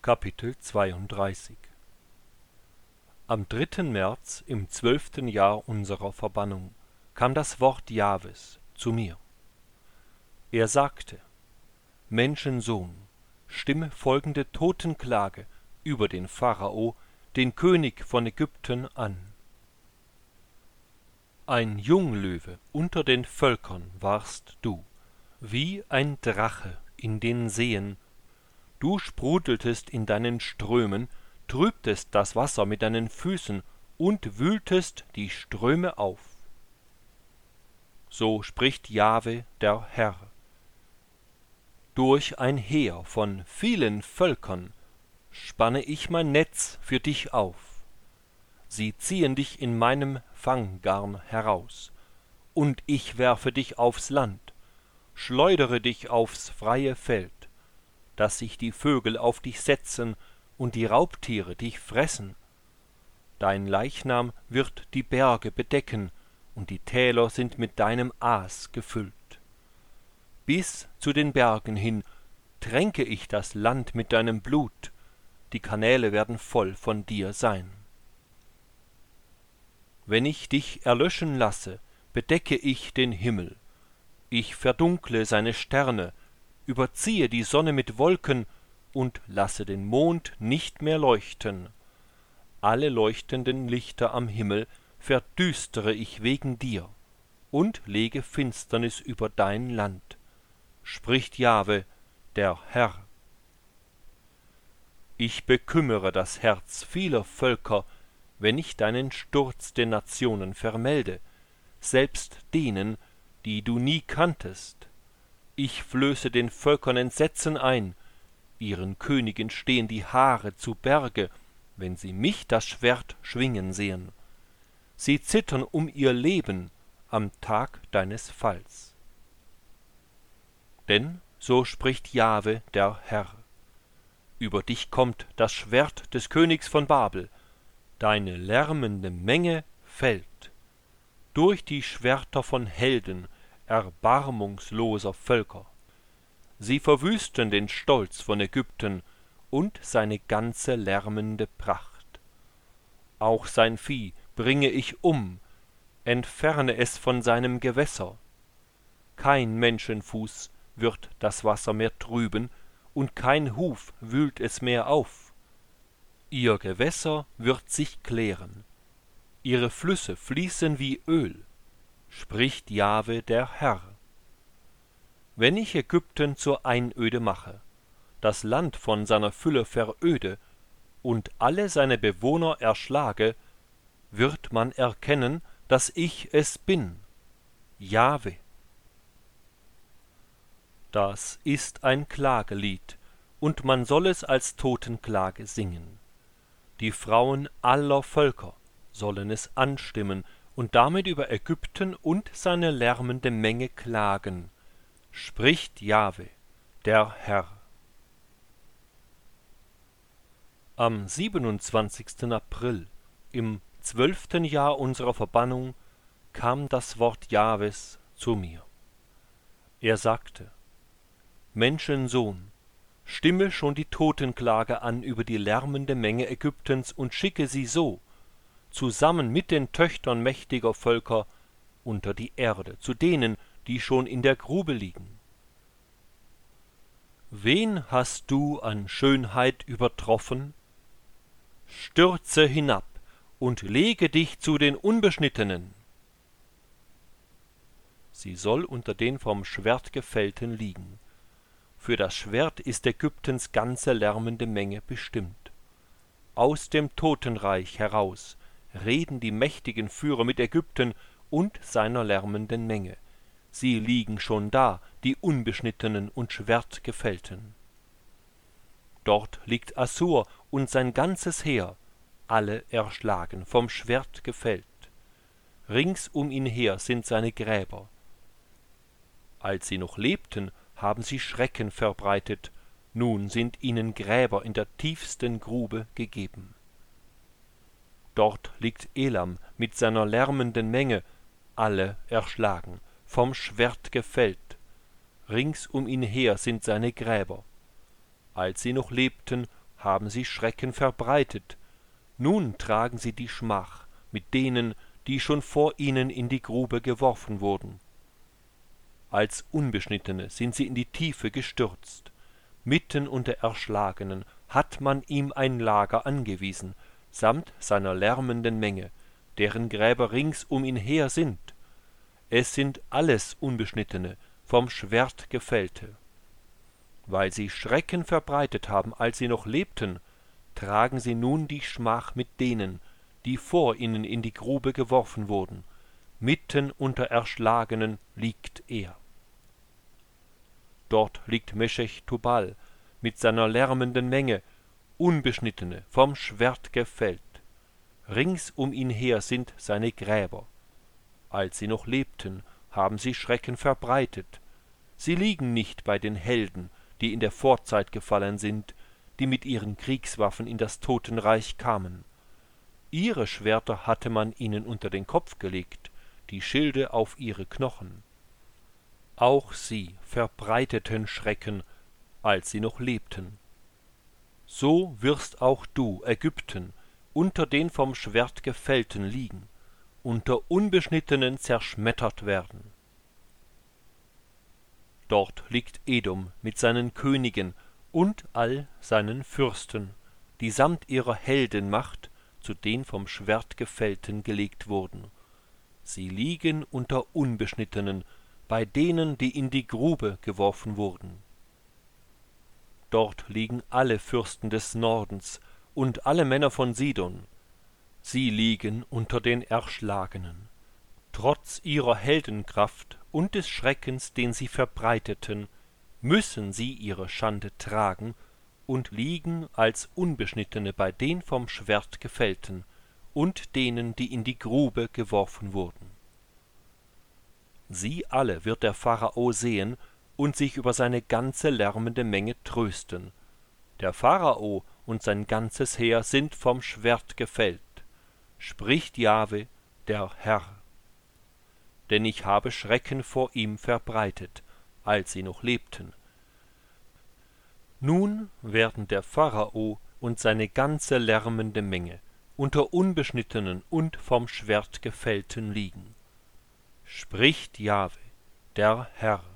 Kapitel 32 Am 3. März im 12. Jahr unserer Verbannung kam das Wort Jahwes zu mir. Er sagte: Menschensohn, stimme folgende Totenklage über den Pharao, den König von Ägypten, an. Ein Junglöwe unter den Völkern warst du, wie ein Drache in den Seen. Du sprudeltest in deinen Strömen, trübtest das Wasser mit deinen Füßen und wühltest die Ströme auf. So spricht Jahwe, der Herr. Durch ein Heer von vielen Völkern spanne ich mein Netz für dich auf. Sie ziehen dich in meinem Fanggarn heraus, und ich werfe dich aufs Land, schleudere dich aufs freie Feld, dass sich die Vögel auf dich setzen und die Raubtiere dich fressen. Dein Leichnam wird die Berge bedecken, und die Täler sind mit deinem Aas gefüllt. Bis zu den Bergen hin tränke ich das Land mit deinem Blut, die Kanäle werden voll von dir sein. Wenn ich dich erlöschen lasse, bedecke ich den Himmel. Ich verdunkle seine Sterne, überziehe die Sonne mit Wolken und lasse den Mond nicht mehr leuchten. Alle leuchtenden Lichter am Himmel verdüstere ich wegen dir und lege Finsternis über dein Land, spricht Jahwe, der Herr. Ich bekümmere das Herz vieler Völker, wenn ich deinen Sturz den Nationen vermelde, selbst denen, die du nie kanntest. Ich flöße den Völkern Entsetzen ein, ihren Königen stehen die Haare zu Berge, wenn sie mich das Schwert schwingen sehen. Sie zittern um ihr Leben am Tag deines Falls. Denn so spricht Jahwe, der Herr: Über dich kommt das Schwert des Königs von Babel, deine lärmende Menge fällt. Durch die Schwerter von Helden erbarmungsloser Völker. Sie verwüsten den Stolz von Ägypten und seine ganze lärmende Pracht. Auch sein Vieh bringe ich um, entferne es von seinem Gewässer. Kein Menschenfuß wird das Wasser mehr trüben, und kein Huf wühlt es mehr auf. Ihr Gewässer wird sich klären, ihre Flüsse fließen wie Öl, spricht Jahwe, der Herr. Wenn ich Ägypten zur Einöde mache, das Land von seiner Fülle veröde und alle seine Bewohner erschlage, wird man erkennen, dass ich es bin, Jahwe. Das ist ein Klagelied, und man soll es als Totenklage singen. Die Frauen aller Völker sollen es anstimmen und damit über Ägypten und seine lärmende Menge klagen, spricht Jahwe, der Herr. Am 27. April, im 12. Jahr unserer Verbannung, kam das Wort Jahwes zu mir. Er sagte: Menschensohn, stimme schon die Totenklage an über die lärmende Menge Ägyptens und schicke sie so, zusammen mit den Töchtern mächtiger Völker, unter die Erde, zu denen, die schon in der Grube liegen. Wen hast du an Schönheit übertroffen? Stürze hinab und lege dich zu den Unbeschnittenen. Sie soll unter den vom Schwert Gefällten liegen. Für das Schwert ist Ägyptens ganze lärmende Menge bestimmt. Aus dem Totenreich heraus reden die mächtigen Führer mit Ägypten und seiner lärmenden Menge. Sie liegen schon da, die Unbeschnittenen und Schwertgefällten. Dort liegt Assur und sein ganzes Heer, alle erschlagen, vom Schwert gefällt. Rings um ihn her sind seine Gräber. Als sie noch lebten, haben sie Schrecken verbreitet, nun sind ihnen Gräber in der tiefsten Grube gegeben. Dort liegt Elam mit seiner lärmenden Menge, alle erschlagen, vom Schwert gefällt. Rings um ihn her sind seine Gräber. Als sie noch lebten, haben sie Schrecken verbreitet, nun tragen sie die Schmach mit denen, die schon vor ihnen in die Grube geworfen wurden. Als Unbeschnittene sind sie in die Tiefe gestürzt, mitten unter Erschlagenen hat man ihm ein Lager angewiesen, samt seiner lärmenden Menge, deren Gräber rings um ihn her sind. Es sind alles Unbeschnittene, vom Schwert gefällte. Weil sie Schrecken verbreitet haben, als sie noch lebten, tragen sie nun die Schmach mit denen, die vor ihnen in die Grube geworfen wurden. Mitten unter Erschlagenen liegt er. Dort liegt Meschech Tubal mit seiner lärmenden Menge, Unbeschnittene, vom Schwert gefällt. Rings um ihn her sind seine Gräber. Als sie noch lebten, haben sie Schrecken verbreitet. Sie liegen nicht bei den Helden, die in der Vorzeit gefallen sind, die mit ihren Kriegswaffen in das Totenreich kamen. Ihre Schwerter hatte man ihnen unter den Kopf gelegt, die Schilde auf ihre Knochen. Auch sie verbreiteten Schrecken, als sie noch lebten. So wirst auch du, Ägypten, unter den vom Schwert Gefällten liegen, unter Unbeschnittenen zerschmettert werden. Dort liegt Edom mit seinen Königen und all seinen Fürsten, die samt ihrer Heldenmacht zu den vom Schwert Gefällten gelegt wurden. Sie liegen unter Unbeschnittenen, bei denen, die in die Grube geworfen wurden. Dort liegen alle Fürsten des Nordens und alle Männer von Sidon. Sie liegen unter den Erschlagenen. Trotz ihrer Heldenkraft und des Schreckens, den sie verbreiteten, müssen sie ihre Schande tragen und liegen als Unbeschnittene bei den vom Schwert Gefällten und denen, die in die Grube geworfen wurden. Sie alle wird der Pharao sehen und sich über seine ganze lärmende Menge trösten. Der Pharao und sein ganzes Heer sind vom Schwert gefällt, spricht Jahwe, der Herr. Denn ich habe Schrecken vor ihm verbreitet, als sie noch lebten. Nun werden der Pharao und seine ganze lärmende Menge unter Unbeschnittenen und vom Schwert Gefällten liegen. Spricht Jahwe, der Herr.